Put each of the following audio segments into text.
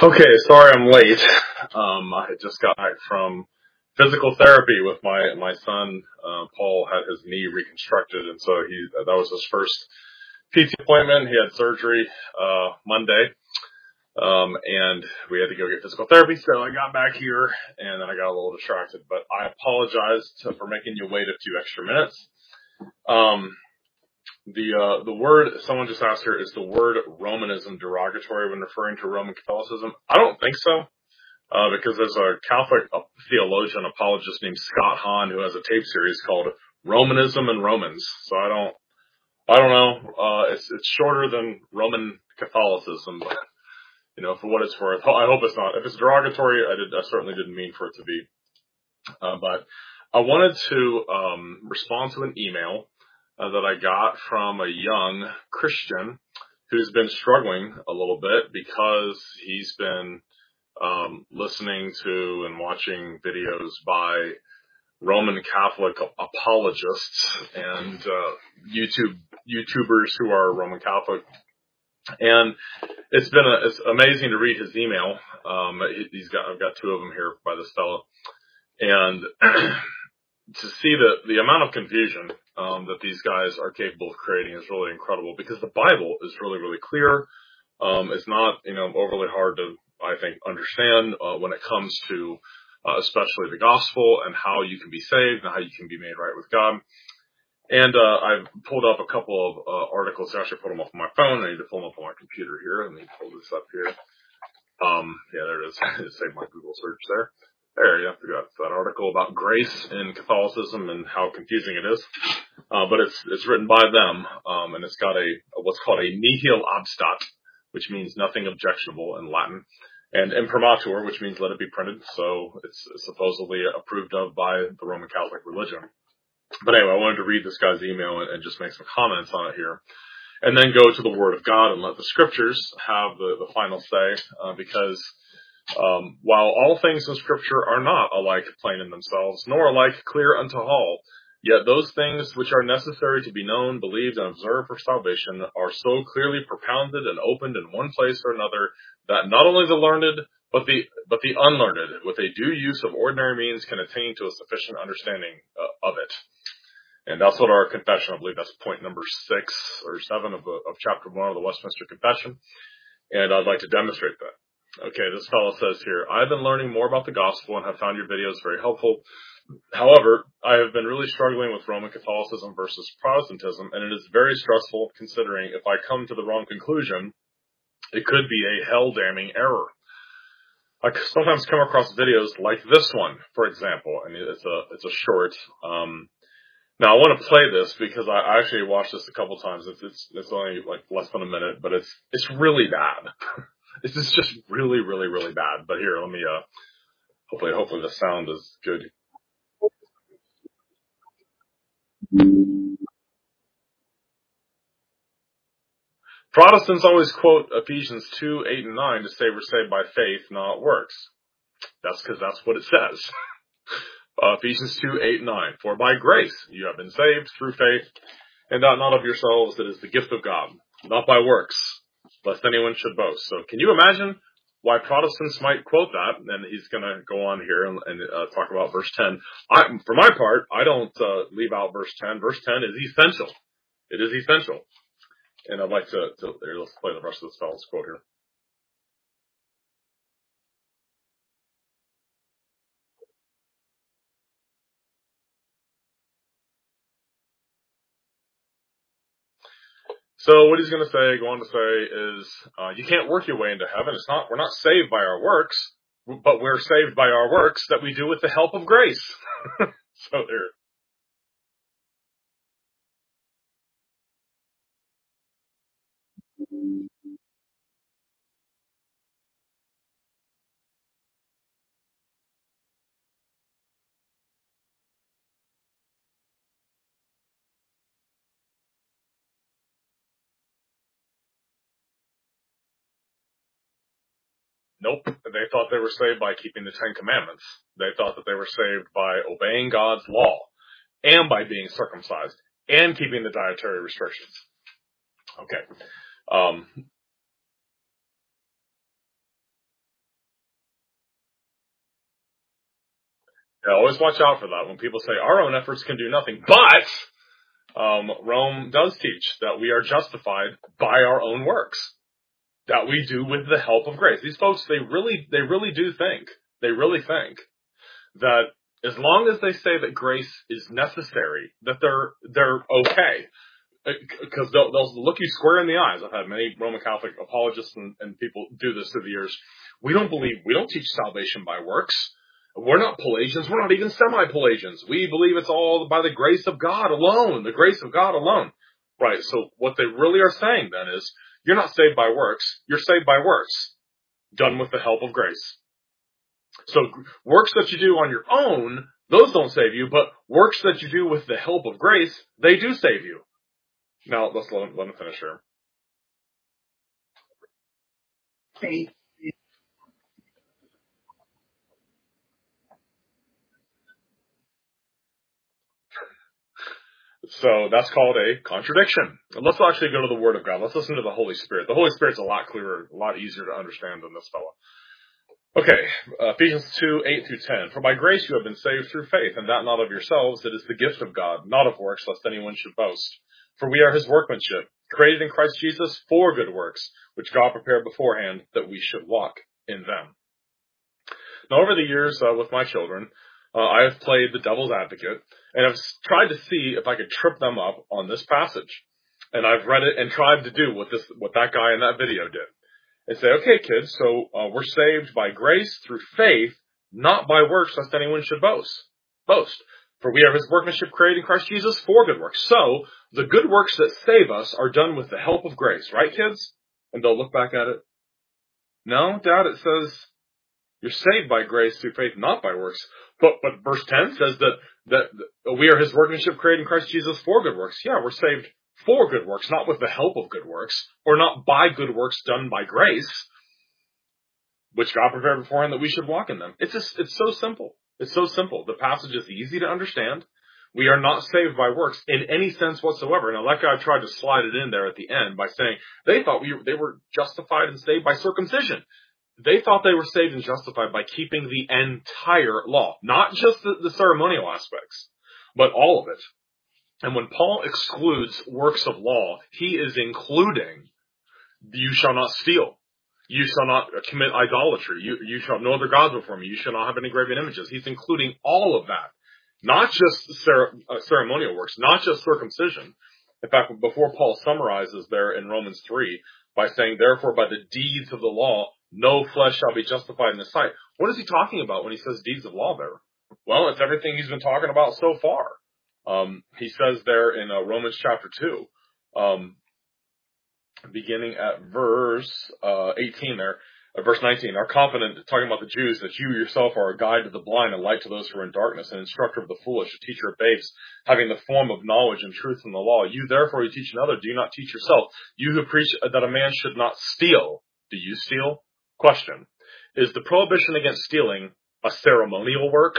Okay, sorry I'm late. I had just got back from physical therapy with my son. Paul had his knee reconstructed, and so that was his first PT appointment. He had surgery Monday, and we had to go get physical therapy. So I got back here, and then I got a little distracted. But I apologize for making you wait a few extra minutes. The word someone just asked here, is the word Romanism derogatory when referring to Roman Catholicism? I don't think so, because there's a Catholic theologian apologist named Scott Hahn who has a tape series called Romanism and Romans. So I don't know. It's shorter than Roman Catholicism, but for what it's worth, I hope it's not. If it's derogatory, I certainly didn't mean for it to be. But I wanted to respond to an email that I got from a young Christian who's been struggling a little bit because he's been listening to and watching videos by Roman Catholic apologists and YouTubers who are Roman Catholic. And it's amazing to read his email. I've got two of them here by this fellow. And to see the amount of confusion that these guys are capable of creating is really incredible, because the Bible is really, really clear. It's not, overly hard to, I think, understand when it comes to especially the gospel and how you can be saved and how you can be made right with God. And I've pulled up a couple of articles. I actually put them up on my phone. I need to pull them up on my computer here. Let me pull this up here. Yeah, there it is. It saved my Google search there. There, yeah, we got that article about grace in Catholicism and how confusing it is. But it's written by them, and it's got what's called a nihil obstat, which means nothing objectionable in Latin, and imprimatur, which means let it be printed. So it's supposedly approved of by the Roman Catholic religion. But anyway, I wanted to read this guy's email and just make some comments on it here, and then go to the Word of God and let the Scriptures have the final say, because while all things in Scripture are not alike plain in themselves, nor alike clear unto all, yet those things which are necessary to be known, believed, and observed for salvation are so clearly propounded and opened in one place or another, that not only the learned, but the unlearned, with a due use of ordinary means, can attain to a sufficient understanding of it. And that's what our confession, I believe that's point number 6 or 7 of chapter 1 of the Westminster Confession. And I'd like to demonstrate that. Okay, this fellow says here, I've been learning more about the gospel and have found your videos very helpful. However, I have been really struggling with Roman Catholicism versus Protestantism, and it is very stressful considering if I come to the wrong conclusion, it could be a hell-damning error. I sometimes come across videos like this one, for example, and it's a short. Now I want to play this because I actually watched this a couple times. It's only like less than a minute, but it's really bad. This is just really, really, really bad. But here, let me hopefully the sound is good. Protestants always quote Ephesians 2, 8, and 9 to say we're saved by faith, not works. That's because that's what it says. Ephesians 2, 8, and 9. For by grace you have been saved through faith, and that not of yourselves, it is the gift of God, not by works, lest anyone should boast. So can you imagine why Protestants might quote that? And he's going to go on here and talk about verse 10. For my part, I don't leave out verse 10. Verse 10 is essential. It is essential. And I'd like to let's play the rest of this fellow's quote here. So what he's going to go on to say is, you can't work your way into heaven. We're not saved by our works, but we're saved by our works that we do with the help of grace. So there. Nope. They thought they were saved by keeping the 10 Commandments. They thought that they were saved by obeying God's law and by being circumcised and keeping the dietary restrictions. Okay. Yeah, always watch out for that when people say our own efforts can do nothing. But Rome does teach that we are justified by our own works, that we do with the help of grace. These folks, they really do think, that as long as they say that grace is necessary, that they're okay. Because they'll look you square in the eyes. I've had many Roman Catholic apologists and people do this through the years. We don't teach salvation by works. We're not Pelagians. We're not even semi-Pelagians. We believe it's all by the grace of God alone. The grace of God alone. Right. So what they really are saying then is, you're not saved by works. You're saved by works done with the help of grace. So works that you do on your own, those don't save you. But works that you do with the help of grace, they do save you. Now, let's let him finish here. So that's called a contradiction. And let's actually go to the Word of God. Let's listen to the Holy Spirit. The Holy Spirit's a lot clearer, a lot easier to understand than this fellow. Okay, Ephesians 2:8-10. For by grace you have been saved through faith, and that not of yourselves, it is the gift of God, not of works, lest anyone should boast. For we are his workmanship, created in Christ Jesus for good works, which God prepared beforehand that we should walk in them. Now, over the years with my children, I have played the devil's advocate, and I've tried to see if I could trip them up on this passage. And I've read it and tried to do what that guy in that video did. And say, okay, kids, so we're saved by grace through faith, not by works, lest anyone should boast. For we are his workmanship created in Christ Jesus for good works. So, the good works that save us are done with the help of grace, right, kids? And they'll look back at it. No, Dad, it says you're saved by grace through faith, not by works. But verse 10 says that we are his workmanship created in Christ Jesus for good works. Yeah, we're saved for good works, not with the help of good works, or not by good works done by grace, which God prepared beforehand that we should walk in them. It's so simple. It's so simple. The passage is easy to understand. We are not saved by works in any sense whatsoever. Now, that guy tried to slide it in there at the end by saying they thought they were justified and saved by circumcision. They thought they were saved and justified by keeping the entire law, not just the ceremonial aspects, but all of it. And when Paul excludes works of law, he is including, you shall not steal. You shall not commit idolatry. You shall have no other gods before me. You shall not have any graven images. He's including all of that. Not just ceremonial works, not just circumcision. In fact, before Paul summarizes there in Romans 3 by saying, therefore by the deeds of the law, no flesh shall be justified in his sight. What is he talking about when he says deeds of law there? Well, it's everything he's been talking about so far. He says there in Romans chapter 2, beginning at verse 18 there, verse 19, are confident, talking about the Jews, that you yourself are a guide to the blind, a light to those who are in darkness, an instructor of the foolish, a teacher of babes, having the form of knowledge and truth in the law. You therefore who teach another, do you not teach yourself? You who preach that a man should not steal, do you steal? Question. Is the prohibition against stealing a ceremonial work?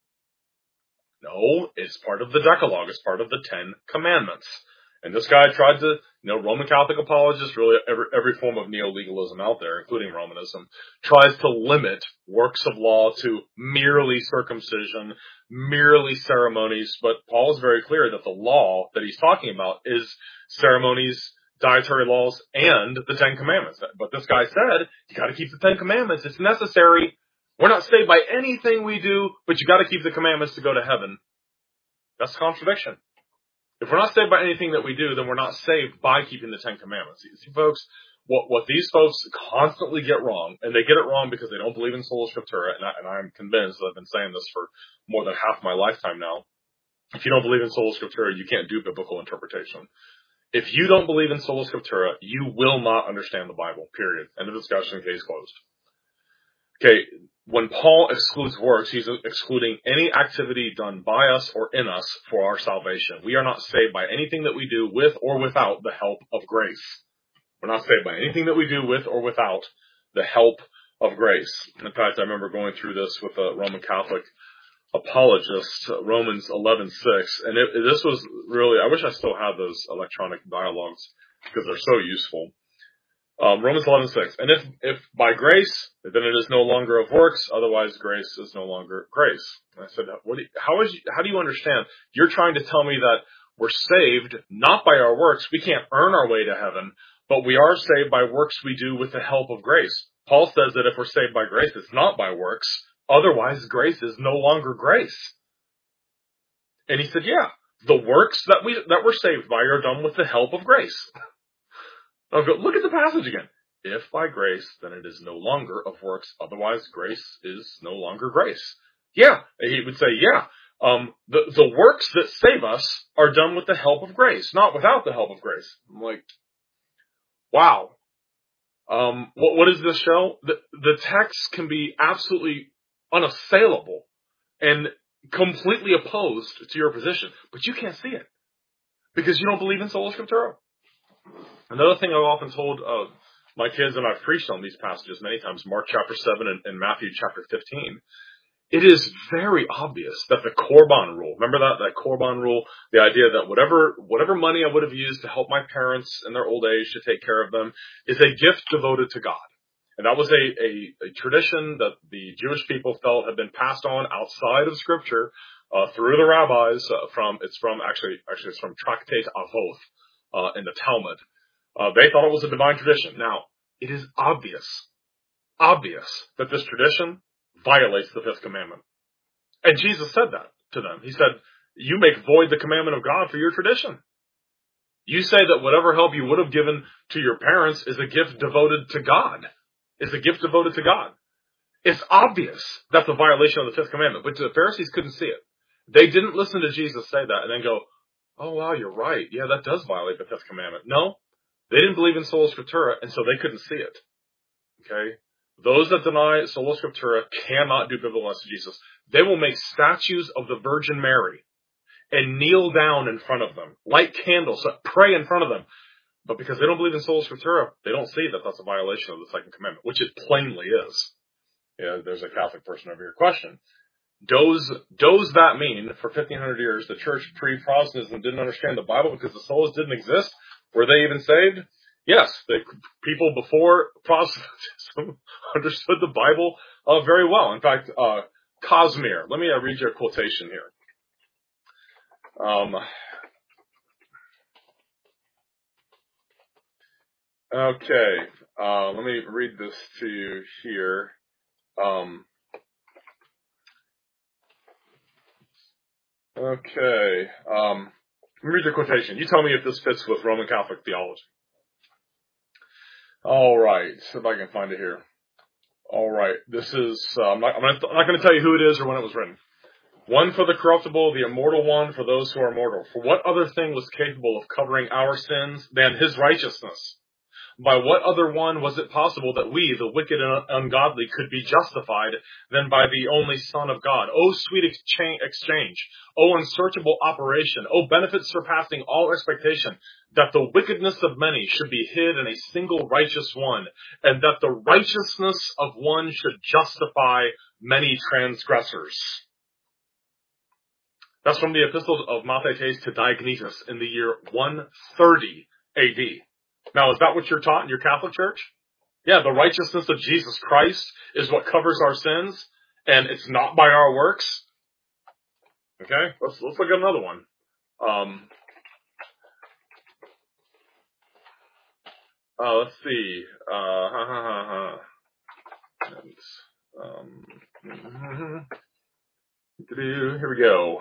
No, it's part of the Decalogue. It's part of the 10 Commandments. And this guy tried to, Roman Catholic apologists, really every form of neo-legalism out there, including Romanism, tries to limit works of law to merely circumcision, merely ceremonies. But Paul is very clear that the law that he's talking about is ceremonies, dietary laws, and the 10 Commandments. But this guy said, you got to keep the 10 Commandments. It's necessary. We're not saved by anything we do, but you got to keep the commandments to go to heaven. That's a contradiction. If we're not saved by anything that we do, then we're not saved by keeping the 10 Commandments. You see, folks, what these folks constantly get wrong, and they get it wrong because they don't believe in sola scriptura, and I'm convinced, I've been saying this for more than half my lifetime now. If you don't believe in sola scriptura, you can't do biblical interpretation. If you don't believe in sola scriptura, you will not understand the Bible, period. End of discussion, case closed. Okay, when Paul excludes works, he's excluding any activity done by us or in us for our salvation. We are not saved by anything that we do with or without the help of grace. We're not saved by anything that we do with or without the help of grace. In fact, I remember going through this with a Roman Catholic apologist, Romans 11:6, and this was really, I wish I still had those electronic dialogues because they're so useful. Romans 11:6. And if by grace, then it is no longer of works. Otherwise, grace is no longer grace. And I said, how do you understand? You're trying to tell me that we're saved not by our works. We can't earn our way to heaven, but we are saved by works we do with the help of grace. Paul says that if we're saved by grace, it's not by works. Otherwise, grace is no longer grace. And he said, yeah, the works that we're saved by are done with the help of grace. I'll go, look at the passage again. If by grace, then it is no longer of works. Otherwise, grace is no longer grace. Yeah, he would say, yeah. The works that save us are done with the help of grace, not without the help of grace. I'm like, wow. What does this show? The text can be absolutely unassailable and completely opposed to your position, but you can't see it because you don't believe in sola scriptura. Another thing I've often told my kids, and I've preached on these passages many times, Mark chapter 7 and Matthew chapter 15, it is very obvious that the Korban rule, remember that Korban rule, the idea that whatever money I would have used to help my parents in their old age to take care of them is a gift devoted to God. And that was a tradition that the Jewish people felt had been passed on outside of Scripture through the rabbis. It's from Tractate Avoth in the Talmud. They thought it was a divine tradition. Now, it is obvious that this tradition violates the fifth commandment. And Jesus said that to them. He said, you make void the commandment of God for your tradition. You say that whatever help you would have given to your parents is a gift devoted to God. It's obvious that's a violation of the fifth commandment, but the Pharisees couldn't see it. They didn't listen to Jesus say that and then go, oh wow, you're right. Yeah, that does violate the fifth commandment. No, they didn't believe in sola scriptura, and so they couldn't see it. Okay? Those that deny sola scriptura cannot do biblical exegesis. They will make statues of the Virgin Mary and kneel down in front of them, light candles, pray in front of them. But because they don't believe in sola scriptura, they don't see that that's a violation of the second commandment, which it plainly is. Yeah, there's a Catholic person over here. Question. Does that mean for 1,500 years the church pre-Protestantism didn't understand the Bible because the solas didn't exist? Were they even saved? Yes, the people before Protestantism understood the Bible very well. In fact, Cosmere, let me read you a quotation here. Okay, let me read this to you here. Let me read the quotation. You tell me if this fits with Roman Catholic theology. All right, see if I can find it here. All right, this is, I'm not going to tell you who it is or when it was written. One for the corruptible, the immortal one for those who are mortal. For what other thing was capable of covering our sins than his righteousness? By what other one was it possible that we, the wicked and ungodly, could be justified than by the only Son of God? O sweet exchange, O unsearchable operation, O benefit surpassing all expectation, that the wickedness of many should be hid in a single righteous one, and that the righteousness of one should justify many transgressors. That's from the Epistle of Mathetes to Diognetus in the year 130 AD. Now, is that what you're taught in your Catholic Church? Yeah, the righteousness of Jesus Christ is what covers our sins, and it's not by our works. Okay, let's look at another one. Let's see. Here we go.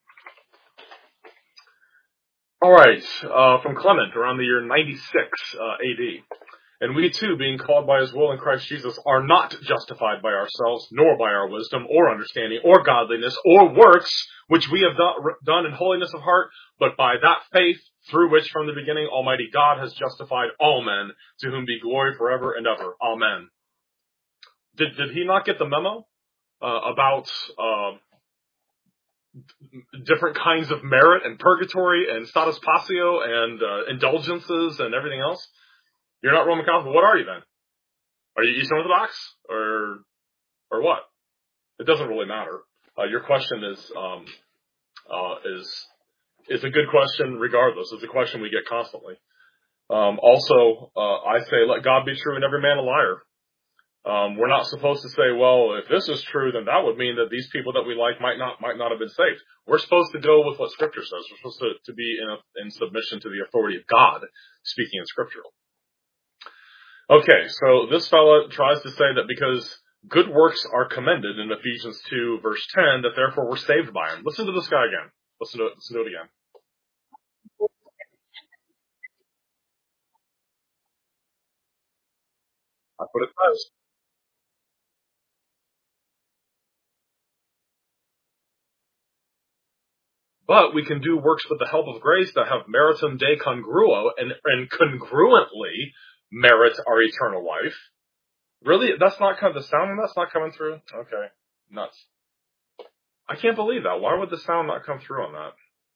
All right, from Clement around the year 96 AD. And we too, being called by his will in Christ Jesus, are not justified by ourselves, nor by our wisdom, or understanding, or godliness, or works, which we have done in holiness of heart, but by that faith, through which from the beginning Almighty God has justified all men, to whom be glory forever and ever. Amen. Did he not get the memo about different kinds of merit and purgatory and status passio and indulgences and everything else? You're not Roman Catholic. What are you then? Are you Eastern Orthodox or what? It doesn't really matter. Your question is a good question regardless. It's a question we get constantly. Also, I say, let God be true and every man a liar. We're not supposed to say, well, if this is true, then that would mean that these people that we like might not have been saved. We're supposed to go with what Scripture says. We're supposed to be in submission to the authority of God, speaking in Scripture. Okay, so this fella tries to say that because good works are commended in Ephesians 2, verse 10, that therefore we're saved by him. Listen to this guy again. Listen to it again. That's what it says. But we can do works with the help of grace that have meritum de congruo and congruently merit our eternal life. Really? That's not kind of the sound that's not coming through? Okay. Nuts. I can't believe that. Why would the sound not come through on that?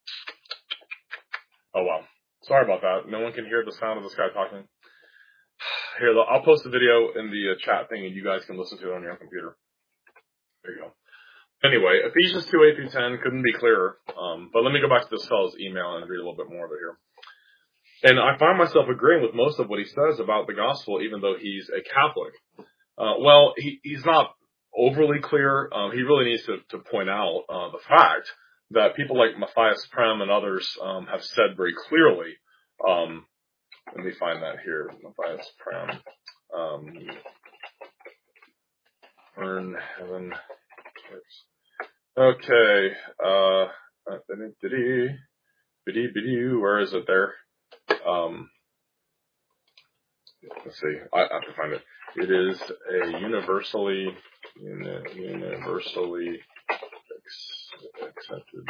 Oh well. Sorry about that. No one can hear the sound of this guy talking. Here, I'll post the video in the chat thing and you guys can listen to it on your own computer. There you go. Anyway, Ephesians 2, 8 through 10 couldn't be clearer. But let me go back to this fellow's email and read a little bit more of it here. And I find myself agreeing with most of what he says about the gospel, even though he's a Catholic. Well, he's not overly clear. He really needs to point out the fact that people like Matthias Prem and others have said very clearly. Let me find that here. Matthias Prem. Earn heaven. Okay. Where is it there? Let's see. I have to find it. It is a universally accepted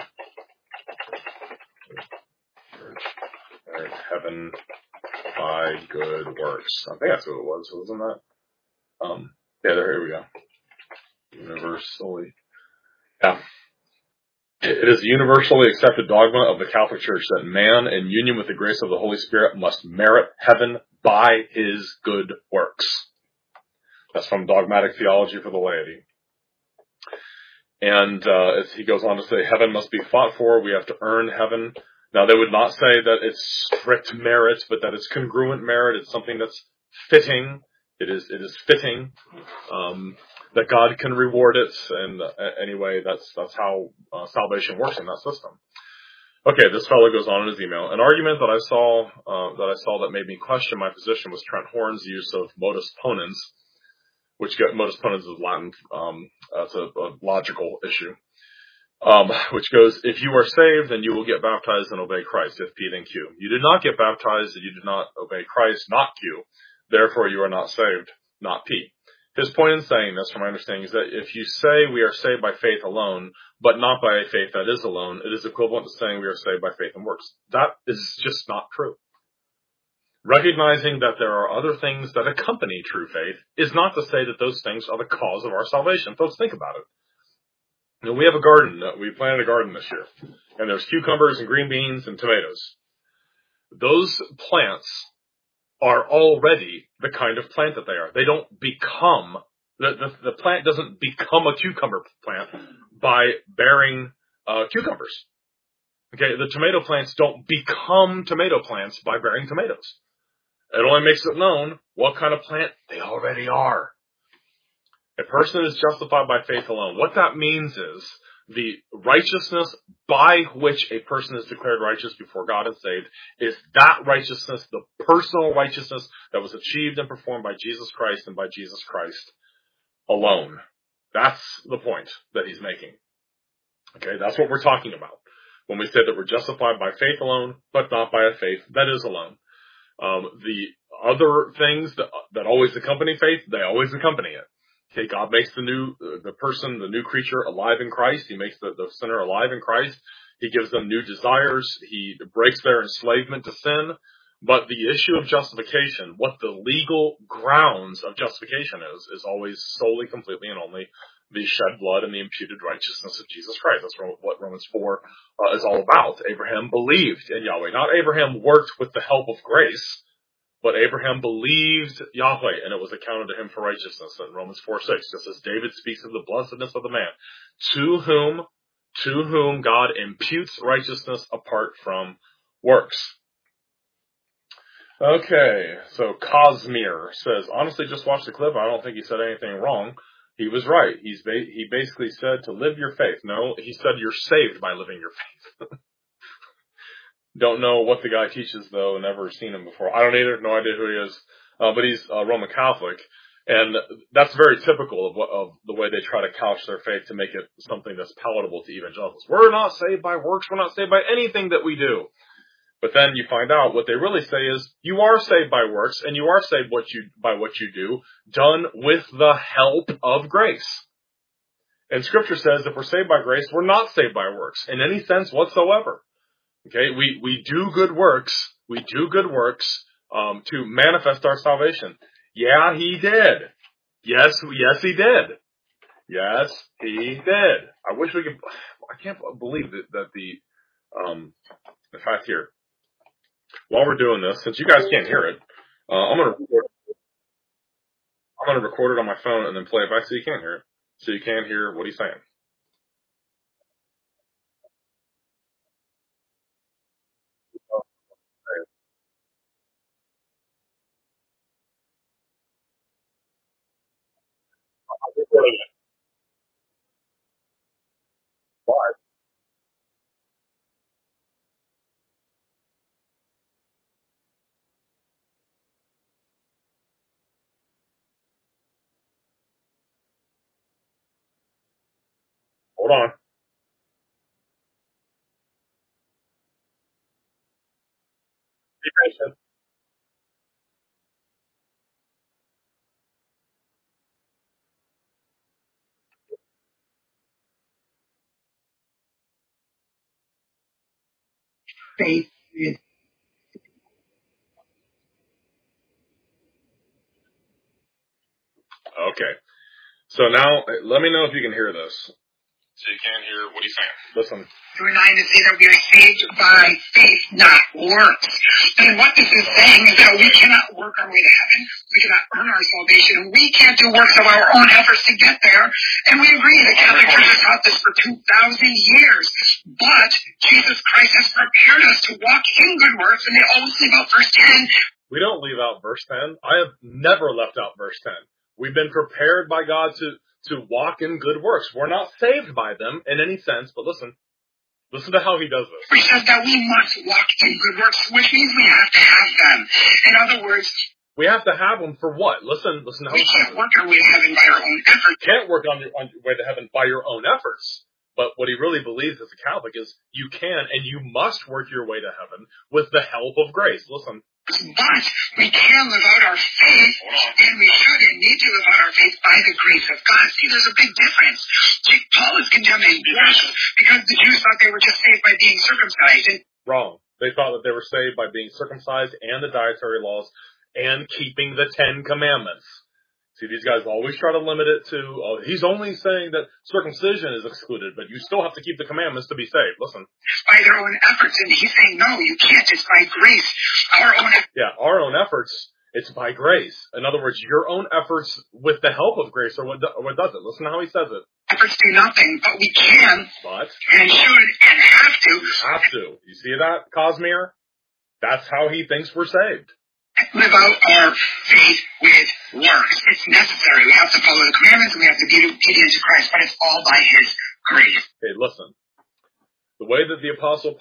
heaven by good works. I think that's what it was, wasn't that? Yeah, here we go. Universally. Yeah. It is a universally accepted dogma of the Catholic Church that man, in union with the grace of the Holy Spirit, must merit heaven by his good works. That's from Dogmatic Theology for the Laity. And as he goes on to say, heaven must be fought for. We have to earn heaven. Now, they would not say that it's strict merit, but that it's congruent merit. It's something that's fitting. It is fitting. That God can reward it, and anyway, that's how salvation works in that system. Okay, this fellow goes on in his email. An argument that I saw that made me question my position was Trent Horn's use of modus ponens, modus ponens is Latin. That's a logical issue. Which goes, if you are saved, then you will get baptized and obey Christ. If P, then Q. You did not get baptized, and you did not obey Christ, not Q. Therefore, you are not saved, not P. His point in saying this, from my understanding, is that if you say we are saved by faith alone, but not by a faith that is alone, it is equivalent to saying we are saved by faith and works. That is just not true. Recognizing that there are other things that accompany true faith is not to say that those things are the cause of our salvation. Folks, think about it. You know, we have a garden. We planted a garden this year, and there's cucumbers and green beans and tomatoes. Those plants are already the kind of plant that they are. They don't become, the plant doesn't become a cucumber plant by bearing cucumbers. Okay, the tomato plants don't become tomato plants by bearing tomatoes. It only makes it known what kind of plant they already are. A person is justified by faith alone. What that means is the righteousness by which a person is declared righteous before God and saved is that righteousness, the personal righteousness that was achieved and performed by Jesus Christ and by Jesus Christ alone. That's the point that he's making. Okay, that's what we're talking about when we say that we're justified by faith alone, but not by a faith that is alone. The other things that always accompany faith, they always accompany it. Okay, God makes the new creature alive in Christ. He makes the sinner alive in Christ. He gives them new desires. He breaks their enslavement to sin. But the issue of justification, what the legal grounds of justification is always solely, completely, and only the shed blood and the imputed righteousness of Jesus Christ. That's what Romans 4 is all about. Abraham believed in Yahweh. Not Abraham worked with the help of grace, but Abraham believed Yahweh, and it was accounted to him for righteousness in Romans 4:6, just as David speaks of the blessedness of the man, to whom God imputes righteousness apart from works. Okay, so Cosmere says, honestly, just watch the clip. I don't think he said anything wrong. He was right. He basically said to live your faith. No, he said you're saved by living your faith. Don't know what the guy teaches, though. Never seen him before. I don't either. No idea who he is. But he's Roman Catholic. And that's very typical of the way they try to couch their faith to make it something that's palatable to evangelicals. We're not saved by works. We're not saved by anything that we do. But then you find out what they really say is you are saved by works and you are saved by what you do, done with the help of grace. And Scripture says if we're saved by grace, we're not saved by works in any sense whatsoever. Okay, we do good works. We do good works to manifest our salvation. Yeah, he did. Yes, he did. Yes, he did. I wish we could. I can't believe that the fact here. While we're doing this, since you guys can't hear it, I'm gonna record it on my phone and then play it back so you can hear it, so you can hear what he's saying. Hold on. Be patient. Faith. Okay. So now, let me know if you can hear this. So you can hear what he's saying. Listen. 2:9 to say that we are saved by faith, not works. And what this is saying is that we cannot work our way to heaven. We cannot earn our salvation. We can't do works of our own efforts to get there. And we agree the Catholic Church has taught this for 2,000 years. But Jesus Christ has prepared us to walk in good works, and they always leave out verse 10. We don't leave out verse 10. I have never left out verse 10. We've been prepared by God to walk in good works. We're not saved by them in any sense, but listen to how he does this. He says that we must walk in good works, which means we have to have them. In other words, we have to have them for what? Listen how we can't work our way to heaven by our own efforts. You can't work on your way to heaven by your own efforts. But what he really believes as a Catholic is you can and you must work your way to heaven with the help of grace. Listen. But we can live out our faith, and we should and need to live out our faith by the grace of God. See, there's a big difference. Paul is condemning worship because the Jews thought they were just saved by being circumcised. Wrong. They thought that they were saved by being circumcised and the dietary laws and keeping the 10 Commandments. See, these guys always try to limit it to, he's only saying that circumcision is excluded, but you still have to keep the commandments to be saved. Listen. By their own efforts, and he's saying, no, you can't. It's by grace. Our own efforts, it's by grace. In other words, your own efforts with the help of grace are what does it. Listen to how he says it. Efforts do nothing, but we can, and should, and have to. Have to. You see that, Cosmere? That's how he thinks we're saved. Live out our faith with works. It's necessary. We have to follow the commandments and we have to be obedient to Christ, but it's all by his grace. Okay, listen. The way that the Apostle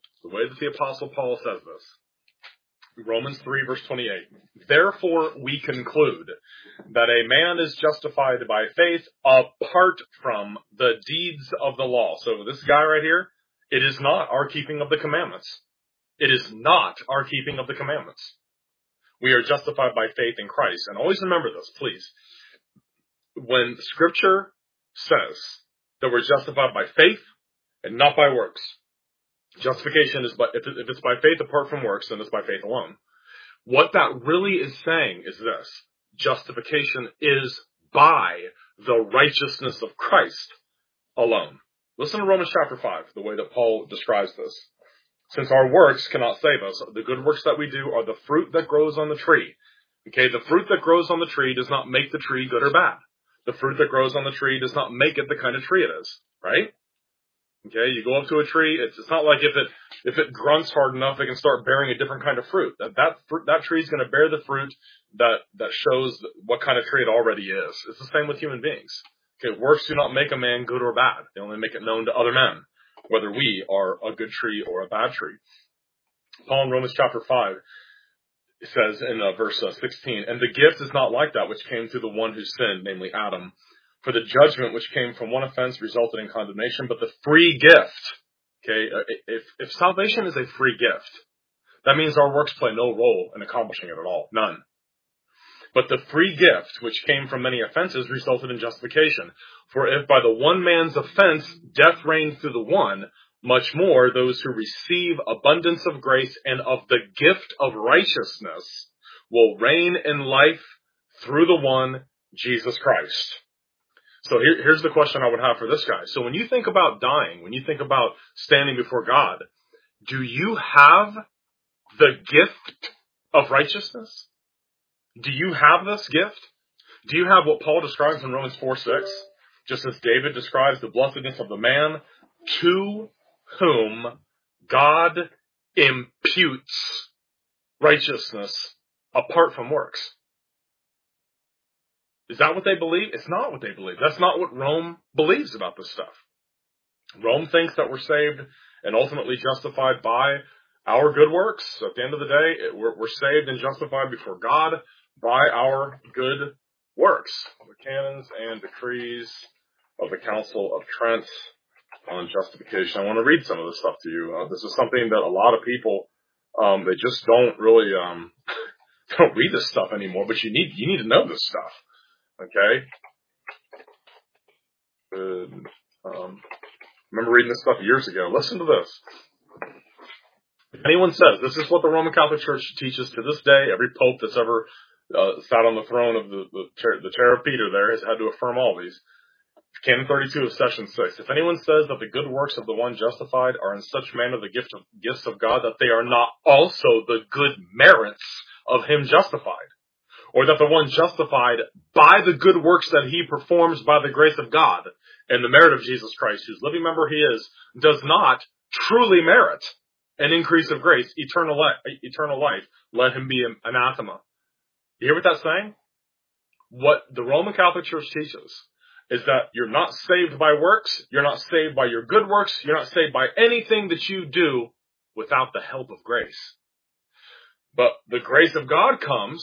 Paul says this, Romans 3 verse 28, therefore we conclude that a man is justified by faith apart from the deeds of the law. So this guy right here, it is not our keeping of the commandments. It is not our keeping of the commandments. We are justified by faith in Christ. And always remember this, please. When Scripture says that we're justified by faith and not by works, justification is if it's by faith apart from works, then it's by faith alone. What that really is saying is this. Justification is by the righteousness of Christ alone. Listen to Romans chapter 5, the way that Paul describes this. Since our works cannot save us, the good works that we do are the fruit that grows on the tree. Okay, the fruit that grows on the tree does not make the tree good or bad. The fruit that grows on the tree does not make it the kind of tree it is, right? Okay, you go up to a tree. It's not like if it grunts hard enough, it can start bearing a different kind of fruit. That tree is going to bear the fruit that shows what kind of tree it already is. It's the same with human beings. Okay, works do not make a man good or bad. They only make it known to other men whether we are a good tree or a bad tree. Paul in Romans chapter 5 says in verse 16, and the gift is not like that which came through the one who sinned, namely Adam. For the judgment which came from one offense resulted in condemnation, but the free gift, okay, if salvation is a free gift, that means our works play no role in accomplishing it at all. None. But the free gift which came from many offenses resulted in justification. For if by the one man's offense death reigned through the one, much more those who receive abundance of grace and of the gift of righteousness will reign in life through the one, Jesus Christ. So here's the question I would have for this guy. So when you think about dying, when you think about standing before God, do you have the gift of righteousness? Do you have this gift? Do you have what Paul describes in Romans 4:6? Just as David describes the blessedness of the man to whom God imputes righteousness apart from works. Is that what they believe? It's not what they believe. That's not what Rome believes about this stuff. Rome thinks that we're saved and ultimately justified by our good works. So at the end of the day, we're saved and justified before God by our good works. The canons and decrees of the Council of Trent on justification. I want to read some of this stuff to you. This is something that a lot of people, they just don't really, don't read this stuff anymore, but you need to know this stuff. Okay? Remember reading this stuff years ago. Listen to this. If anyone says, this is what the Roman Catholic Church teaches to this day, every pope that's ever sat on the throne of the chair of Peter there has had to affirm all these. Canon 32 of Session 6. If anyone says that the good works of the one justified are in such manner the gifts of God that they are not also the good merits of him justified, or that the one justified by the good works that he performs by the grace of God and the merit of Jesus Christ, whose living member he is, does not truly merit an increase of grace, eternal life, let him be anathema. You hear what that's saying? What the Roman Catholic Church teaches is that you're not saved by works, you're not saved by your good works, you're not saved by anything that you do without the help of grace. But the grace of God comes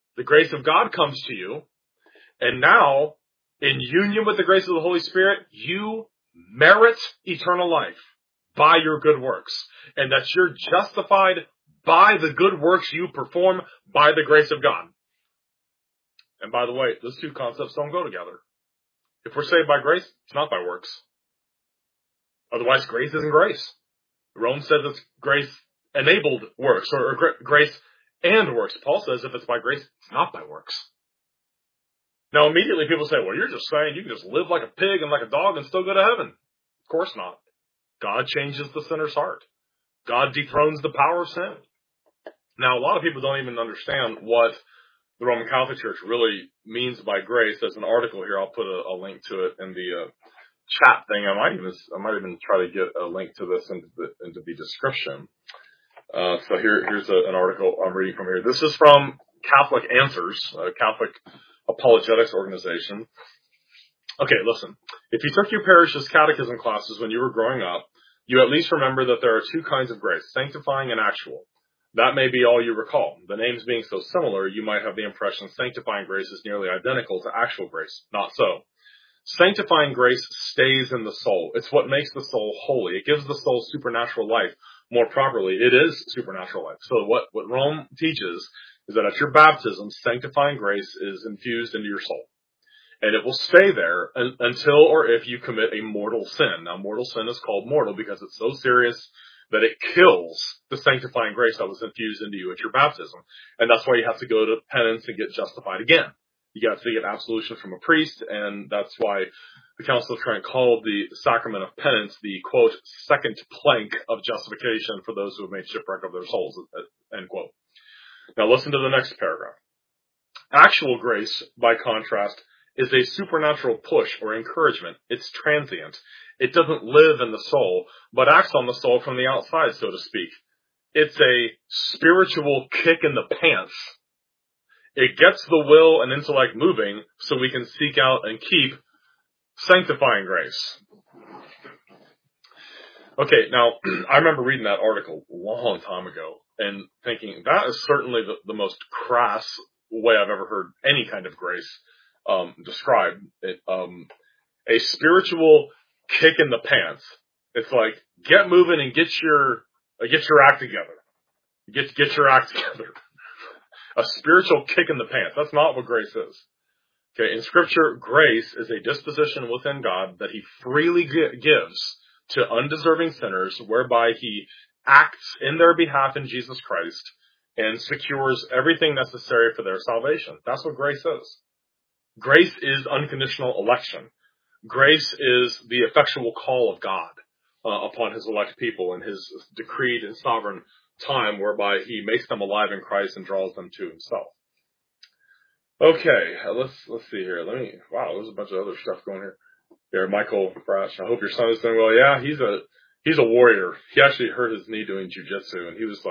to you, and now, in union with the grace of the Holy Spirit, you merit eternal life by your good works, and that you're justified by the good works you perform by the grace of God. And by the way, those two concepts don't go together. If we're saved by grace, it's not by works. Otherwise, grace isn't grace. Rome says it's grace-enabled works, or grace and works. Paul says if it's by grace, it's not by works. Now, immediately people say, well, you're just saying you can just live like a pig and like a dog and still go to heaven. Of course not. God changes the sinner's heart. God dethrones the power of sin. Now, a lot of people don't even understand what the Roman Catholic Church really means by grace. There's an article here. I'll put a link to it in the chat thing. I might even try to get a link to this into the description. So here's an article I'm reading from here. This is from Catholic Answers, a Catholic apologetics organization. Okay, listen. If you took your parish's catechism classes when you were growing up, you at least remember that there are two kinds of grace, sanctifying and actual. That may be all you recall. The names being so similar, you might have the impression sanctifying grace is nearly identical to actual grace. Not so. Sanctifying grace stays in the soul. It's what makes the soul holy. It gives the soul supernatural life. More properly, it is supernatural life. So what Rome teaches is that at your baptism, sanctifying grace is infused into your soul. And it will stay there until or if you commit a mortal sin. Now, mortal sin is called mortal because it's so serious that it kills the sanctifying grace that was infused into you at your baptism. And that's why you have to go to penance and get justified again. You got to get absolution from a priest, and that's why the Council of Trent called the sacrament of penance the, quote, second plank of justification for those who have made shipwreck of their souls, end quote. Now listen to the next paragraph. Actual grace, by contrast, is a supernatural push or encouragement. It's transient. It doesn't live in the soul, but acts on the soul from the outside, so to speak. It's a spiritual kick in the pants. It gets the will and intellect moving so we can seek out and keep sanctifying grace. Okay, now, I remember reading that article a long time ago and thinking that is certainly the most crass way I've ever heard any kind of grace described. A spiritual kick in the pants. It's like, get moving and get your act together. Get your act together. A spiritual kick in the pants. That's not what grace is. Okay, in Scripture, grace is a disposition within God that He freely gives to undeserving sinners, whereby He acts in their behalf in Jesus Christ and secures everything necessary for their salvation. That's what grace is. Grace is unconditional election. Grace is the effectual call of God upon His elect people and His decreed and sovereign time, whereby He makes them alive in Christ and draws them to Himself. Okay, let's see here. Wow, there's a bunch of other stuff going here. Here, Michael Brash, I hope your son is doing well. Yeah, he's a warrior. He actually hurt his knee doing jiu-jitsu, and he's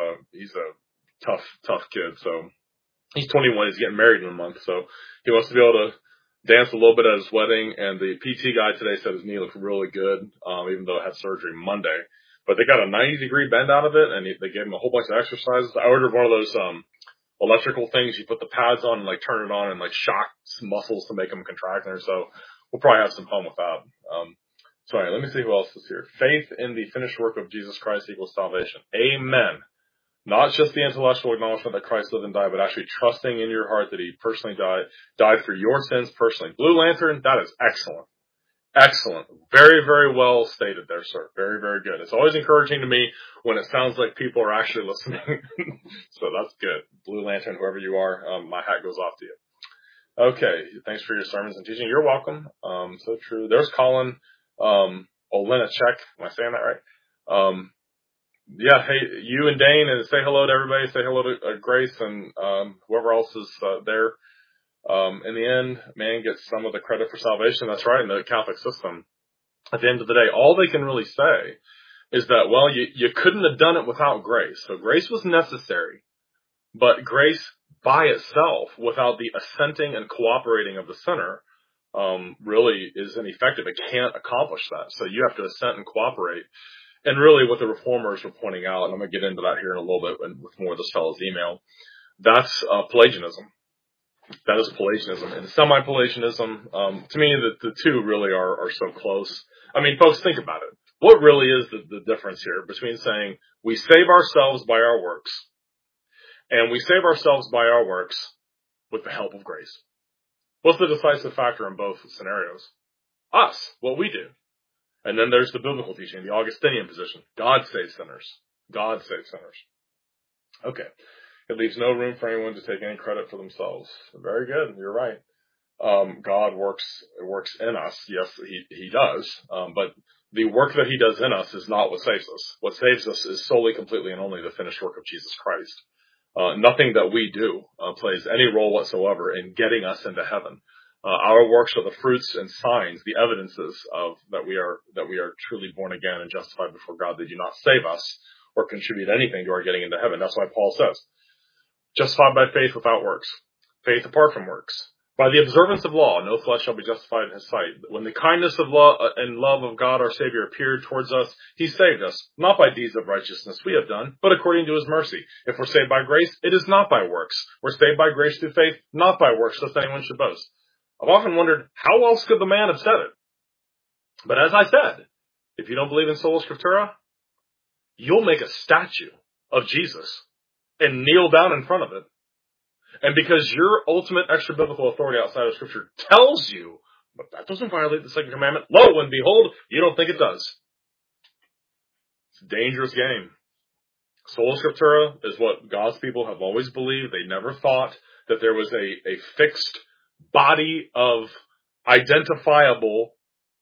a tough kid. So he's 21. He's getting married in a month, so he wants to be able to dance a little bit at his wedding. And the PT guy today said his knee looked really good, even though it had surgery Monday. But they got a 90-degree bend out of it, and they gave him a whole bunch of exercises. I ordered one of those electrical things. You put the pads on and turn it on and shock muscles to make them contract there. So we'll probably have some fun with that. Sorry, let me see who else is here. Faith in the finished work of Jesus Christ equals salvation. Amen. Not just the intellectual acknowledgement that Christ lived and died, but actually trusting in your heart that He personally died for your sins personally. Blue Lantern, that is excellent. Excellent. Very, very well stated there, sir. Very, very good. It's always encouraging to me when it sounds like people are actually listening. So that's good. Blue Lantern, whoever you are, my hat goes off to you. Okay. Thanks for your sermons and teaching. You're welcome. So true. There's Colin Olenicek. Am I saying that right? Yeah. Hey, you and Dane, and say hello to everybody. Say hello to Grace and whoever else is there. In the end, man gets some of the credit for salvation. That's right, in the Catholic system. At the end of the day, all they can really say is that, well, you couldn't have done it without grace. So grace was necessary, but grace by itself, without the assenting and cooperating of the sinner, really is ineffective. It can't accomplish that. So you have to assent and cooperate. And really what the reformers were pointing out, and I'm going to get into that here in a little bit with more of this fellow's email, that's Pelagianism. That is Pelagianism. And semi-Pelagianism, to me, the two really are so close. I mean, folks, think about it. What really is the difference here between saying we save ourselves by our works and we save ourselves by our works with the help of grace? What's the decisive factor in both scenarios? Us, what we do. And then there's the biblical teaching, the Augustinian position. God saves sinners. God saves sinners. Okay. It leaves no room for anyone to take any credit for themselves. Very good. You're right. God works in us. Yes, He does. But the work that He does in us is not what saves us. What saves us is solely, completely, and only the finished work of Jesus Christ. Nothing that we do plays any role whatsoever in getting us into heaven. Our works are the fruits and signs, the evidences of that we are truly born again and justified before God. They do not save us or contribute anything to our getting into heaven. That's why Paul says, justified by faith without works. Faith apart from works. By the observance of law, no flesh shall be justified in His sight. When the kindness of law and love of God our Savior appeared towards us, He saved us, not by deeds of righteousness we have done, but according to His mercy. If we're saved by grace, it is not by works. We're saved by grace through faith, not by works, lest anyone should boast. I've often wondered, how else could the man have said it? But as I said, if you don't believe in Sola Scriptura, you'll make a statue of Jesus and kneel down in front of it. And because your ultimate extra-biblical authority outside of Scripture tells you, but that doesn't violate the second commandment, lo and behold, you don't think it does. It's a dangerous game. Sola Scriptura is what God's people have always believed. They never thought that there was a fixed body of identifiable,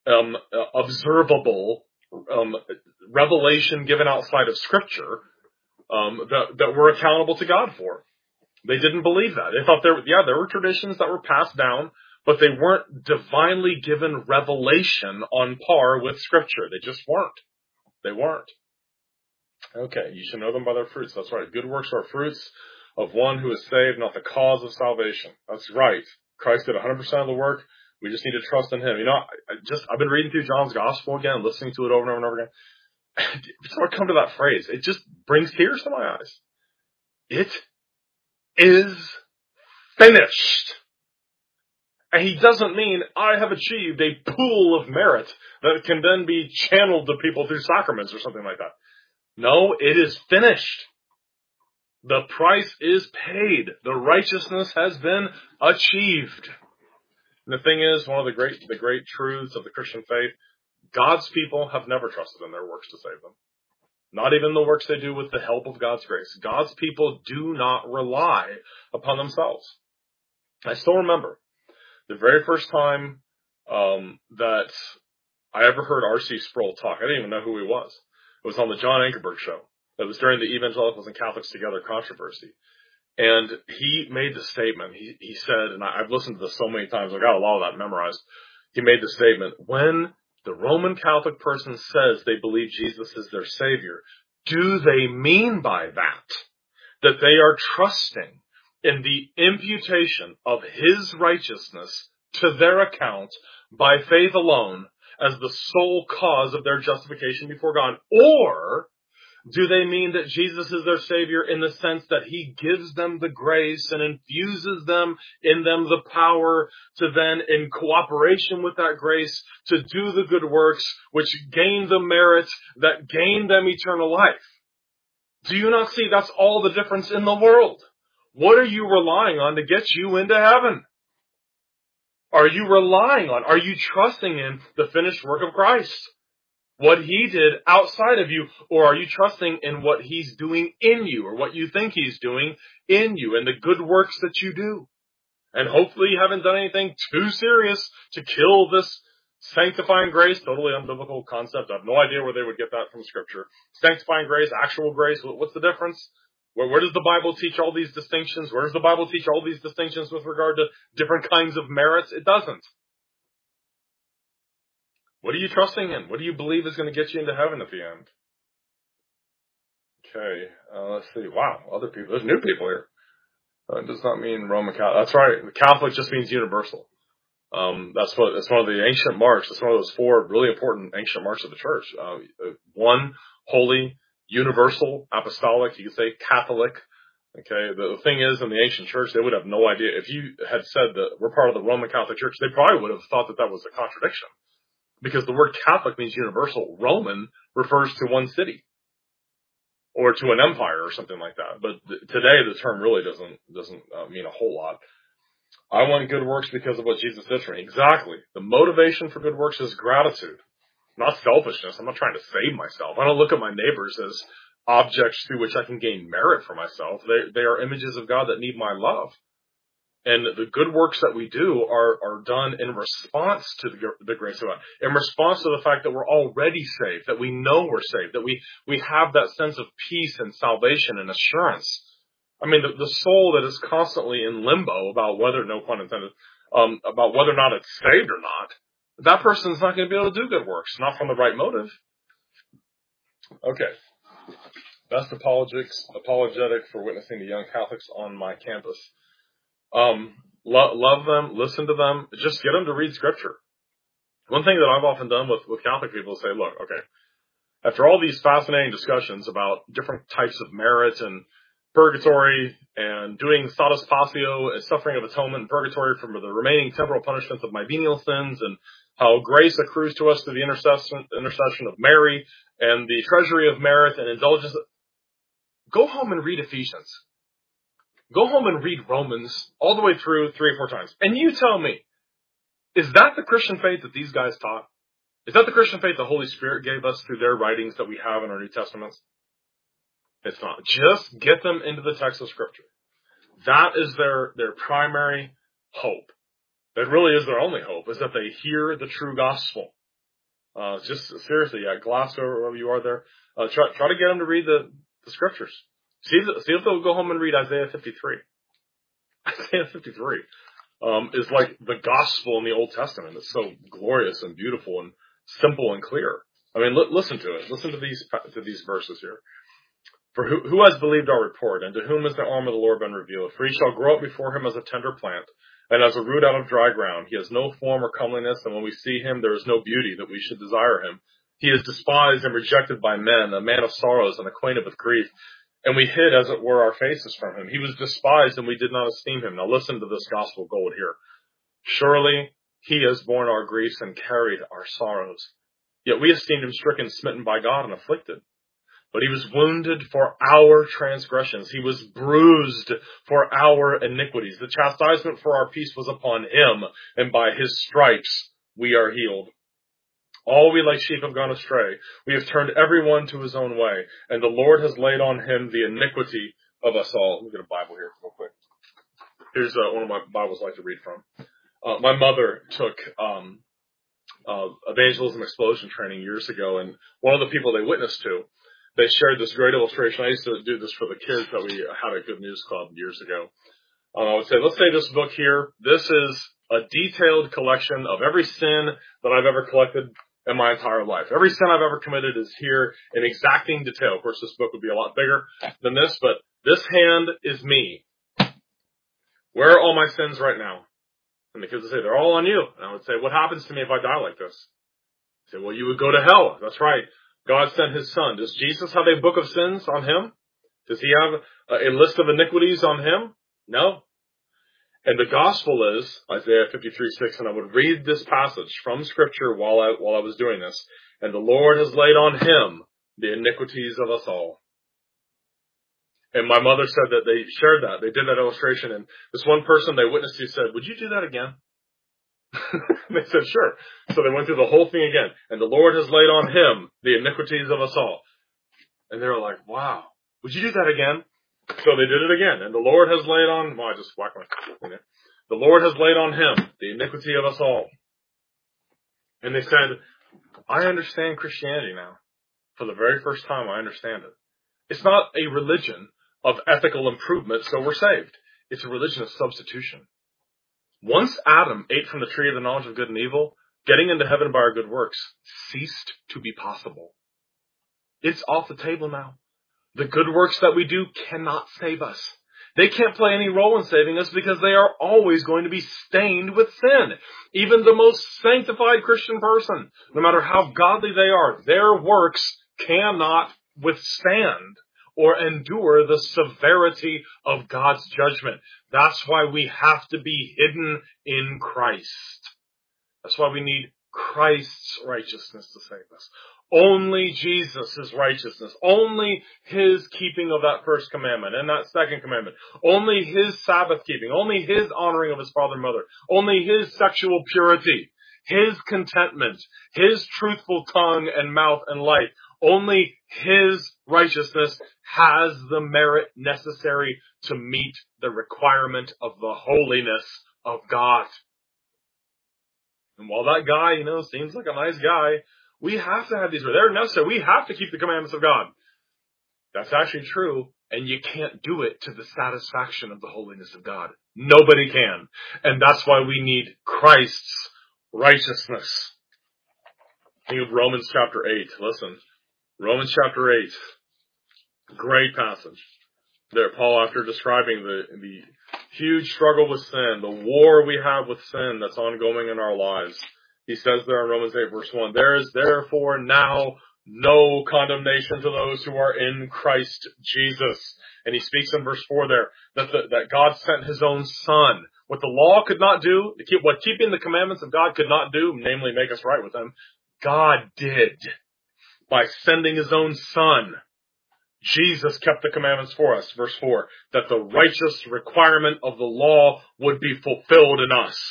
observable revelation given outside of Scripture that we're accountable to God for. They didn't believe that. They thought there were traditions that were passed down, but they weren't divinely given revelation on par with Scripture. They just weren't. They weren't. Okay, you should know them by their fruits. That's right. Good works are fruits of one who is saved, not the cause of salvation. That's right. Christ did 100% of the work. We just need to trust in Him. You know, I've been reading through John's Gospel again, listening to it over and over and over again. So I come to that phrase. It just brings tears to my eyes. It is finished. And he doesn't mean I have achieved a pool of merit that can then be channeled to people through sacraments or something like that. No, it is finished. The price is paid. The righteousness has been achieved. And the thing is, one of the great truths of the Christian faith, God's people have never trusted in their works to save them. Not even the works they do with the help of God's grace. God's people do not rely upon themselves. I still remember the very first time that I ever heard R.C. Sproul talk. I didn't even know who he was. It was on the John Ankerberg show. It was during the Evangelicals and Catholics Together controversy. And he made the statement, he said, and I've listened to this so many times, I got a lot of that memorized. He made the statement, when the Roman Catholic person says they believe Jesus is their Savior, do they mean by that they are trusting in the imputation of His righteousness to their account by faith alone as the sole cause of their justification before God? Or do they mean that Jesus is their Savior in the sense that He gives them the grace and infuses them in them the power to then, in cooperation with that grace, to do the good works which gain the merit that gain them eternal life? Do you not see that's all the difference in the world? What are you relying on to get you into heaven? Are you trusting in the finished work of Christ? What He did outside of you, or are you trusting in what He's doing in you, or what you think He's doing in you, and the good works that you do? And hopefully you haven't done anything too serious to kill this sanctifying grace. Totally unbiblical concept. I have no idea where they would get that from Scripture. Sanctifying grace, actual grace, what's the difference? Where does the Bible teach all these distinctions? Where does the Bible teach all these distinctions with regard to different kinds of merits? It doesn't. What are you trusting in? What do you believe is going to get you into heaven at the end? Okay, let's see. Wow, other people. There's new people here. It does not mean Roman Catholic. That's right. The Catholic just means universal. That's one of the ancient marks. It's one of those four really important ancient marks of the church. One, holy, universal, apostolic. You could say Catholic. Okay. The thing is, in the ancient church, they would have no idea. If you had said that we're part of the Roman Catholic Church, they probably would have thought that that was a contradiction. Because the word Catholic means universal. Roman refers to one city or to an empire or something like that. But today the term really doesn't mean a whole lot. I want good works because of what Jesus did for me. Exactly. The motivation for good works is gratitude, not selfishness. I'm not trying to save myself. I don't look at my neighbors as objects through which I can gain merit for myself. They are images of God that need my love. And the good works that we do are done in response to the grace of God, in response to the fact that we're already saved, that we know we're saved, that we have that sense of peace and salvation and assurance. I mean, the soul that is constantly in limbo about whether, no pun intended, about whether or not it's saved or not, that person's not going to be able to do good works, not from the right motive. Okay. Best apologetic for witnessing to young Catholics on my campus. Love them, listen to them, just get them to read Scripture. One thing that I've often done with Catholic people is say, look, okay, after all these fascinating discussions about different types of merit and purgatory and doing status passio and suffering of atonement and purgatory from the remaining temporal punishments of my venial sins, and how grace accrues to us through the intercession of Mary and the treasury of merit and indulgence, go home and read Ephesians. Go home and read Romans all the way through 3 or 4 times. And you tell me, is that the Christian faith that these guys taught? Is that the Christian faith the Holy Spirit gave us through their writings that we have in our New Testaments? It's not. Just get them into the text of Scripture. That is their primary hope. That really is their only hope, is that they hear the true gospel. Just seriously, Glasgow, or wherever you are there, try to get them to read the Scriptures. See if they'll go home and read Isaiah 53. Isaiah 53. is like the gospel in the Old Testament. It's so glorious and beautiful and simple and clear. I mean, listen to it. Listen to these verses here. For who has believed our report, and to whom has the arm of the Lord been revealed? For he shall grow up before him as a tender plant, and as a root out of dry ground. He has no form or comeliness, and when we see him, there is no beauty that we should desire him. He is despised and rejected by men, a man of sorrows and acquainted with grief. And we hid, as it were, our faces from him. He was despised, and we did not esteem him. Now listen to this gospel gold here. Surely he has borne our griefs and carried our sorrows. Yet we esteemed him stricken, smitten by God, and afflicted. But he was wounded for our transgressions. He was bruised for our iniquities. The chastisement for our peace was upon him, and by his stripes we are healed. All we like sheep have gone astray. We have turned everyone to his own way, and the Lord has laid on him the iniquity of us all. Let me get a Bible here real quick. Here's one of my Bibles I like to read from. My mother took evangelism explosion training years ago, and one of the people they witnessed to, they shared this great illustration. I used to do this for the kids that we had at Good News Club years ago. I would say, let's say this book here, this is a detailed collection of every sin that I've ever collected in my entire life. Every sin I've ever committed is here in exacting detail. Of course, this book would be a lot bigger than this, but this hand is me. Where are all my sins right now? And the kids would say, they're all on you. And I would say, what happens to me if I die like this? They say, well, you would go to hell. That's right. God sent his son. Does Jesus have a book of sins on him? Does he have a list of iniquities on him? No. And the gospel is Isaiah 53:6, and I would read this passage from Scripture while I was doing this. And the Lord has laid on him the iniquities of us all. And my mother said that they shared that. They did that illustration, and this one person they witnessed to said, would you do that again? They said, sure. So they went through the whole thing again. And the Lord has laid on him the iniquities of us all. And they were like, wow, would you do that again? So they did it again. And the Lord has laid on, well, I just whacked my thing there. The Lord has laid on him the iniquity of us all. And they said, I understand Christianity now. For the very first time, I understand it. It's not a religion of ethical improvement, so we're saved. It's a religion of substitution. Once Adam ate from the tree of the knowledge of good and evil, getting into heaven by our good works ceased to be possible. It's off the table now. The good works that we do cannot save us. They can't play any role in saving us because they are always going to be stained with sin. Even the most sanctified Christian person, no matter how godly they are, their works cannot withstand or endure the severity of God's judgment. That's why we have to be hidden in Christ. That's why we need Christ's righteousness to save us. Only Jesus' righteousness, only his keeping of that first commandment and that second commandment, only his Sabbath keeping, only his honoring of his father and mother, only his sexual purity, his contentment, his truthful tongue and mouth and life, only his righteousness has the merit necessary to meet the requirement of the holiness of God. And while that guy, seems like a nice guy, we have to have these. They're necessary. We have to keep the commandments of God. That's actually true, and you can't do it to the satisfaction of the holiness of God. Nobody can. And that's why we need Christ's righteousness. Think of Romans chapter 8. Listen. Romans chapter 8. Great passage. There, Paul, after describing the huge struggle with sin, the war we have with sin that's ongoing in our lives, he says there in Romans 8 verse 1, there is therefore now no condemnation to those who are in Christ Jesus. And he speaks in verse 4 there that God sent his own son. What the law could not do, what keeping the commandments of God could not do, namely make us right with him, God did by sending his own son. Jesus kept the commandments for us. Verse 4, that the righteous requirement of the law would be fulfilled in us.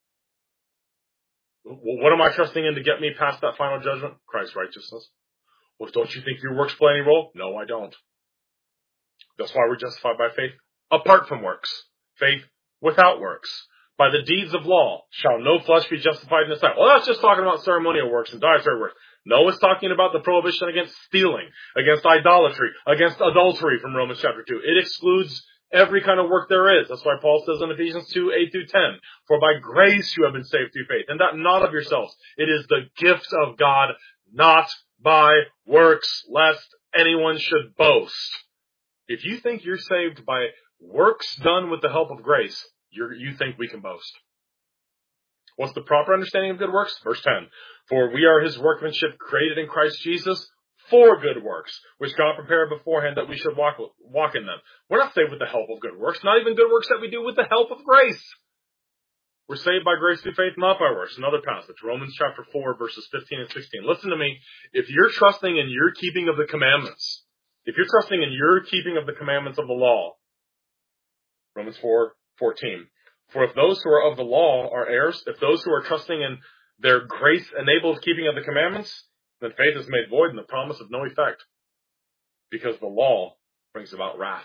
What am I trusting in to get me past that final judgment? Christ's righteousness. Well, don't you think your works play any role? No, I don't. That's why we're justified by faith apart from works. Faith without works. By the deeds of law shall no flesh be justified in his sight. Well, that's just talking about ceremonial works and dietary works. No, it's talking about the prohibition against stealing, against idolatry, against adultery from Romans chapter 2. It excludes Every kind of work there is. That's why Paul says in Ephesians 2, 8 through 10, for by grace you have been saved through faith, and that not of yourselves. It is the gift of God, not by works, lest anyone should boast. If you think you're saved by works done with the help of grace, you think we can boast. What's the proper understanding of good works? Verse 10, for we are his workmanship created in Christ Jesus for good works, which God prepared beforehand that we should walk in them. We're not saved with the help of good works, not even good works that we do with the help of grace. We're saved by grace through faith, not by works. Another passage, Romans chapter 4, verses 15 and 16. Listen to me. If you're trusting in your keeping of the commandments, if you're trusting in your keeping of the commandments of the law, Romans 4:14. For if those who are of the law are heirs, if those who are trusting in their grace-enabled keeping of the commandments, then faith is made void and the promise of no effect, because the law brings about wrath.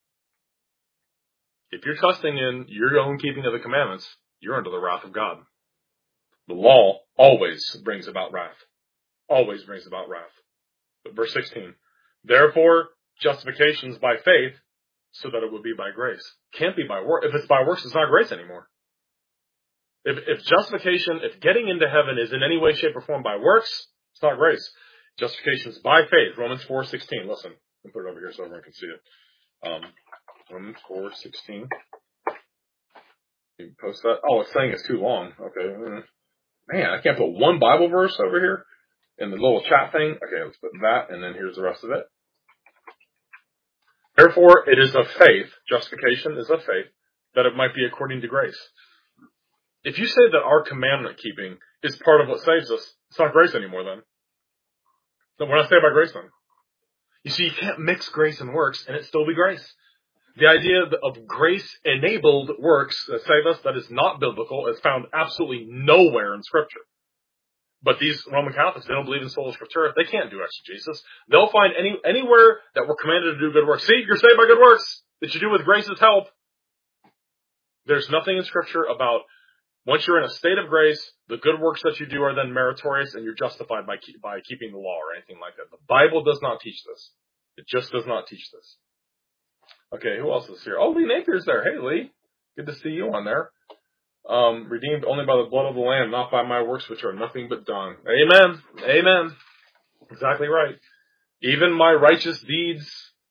If you're trusting in your own keeping of the commandments, you're under the wrath of God. The law always brings about wrath. Always brings about wrath. But verse 16, therefore, justification is by faith, so that it would be by grace. Can't be by work. If it's by works, it's not grace anymore. If justification, if getting into heaven is in any way, shape, or form by works, it's not grace. Justification is by faith. Romans 4:16. Listen, I'll put it over here so everyone can see it. Romans 4:16. You can post that. Oh, it's saying it's too long. Okay. Man, I can't put one Bible verse over here in the little chat thing. Okay, let's put that, and then here's the rest of it. Therefore, it is of faith, justification is of faith, that it might be according to grace. If you say that our commandment keeping is part of what saves us, it's not grace anymore then. Then we're not saved by grace then. You see, you can't mix grace and works and it still be grace. The idea of grace-enabled works that save us, that is not biblical, is found absolutely nowhere in Scripture. But these Roman Catholics, they don't believe in sola scriptura. They can't do exegesis. They'll find anywhere that we're commanded to do good works. See, you're saved by good works that you do with grace's help. There's nothing in Scripture about once you're in a state of grace, the good works that you do are then meritorious and you're justified by keeping the law or anything like that. The Bible does not teach this. It just does not teach this. Okay, who else is here? Oh, Lee Napier's there. Hey, Lee. Good to see you on there. Redeemed only by the blood of the Lamb, not by my works, which are nothing but dung. Amen. Amen. Exactly right. Even my righteous deeds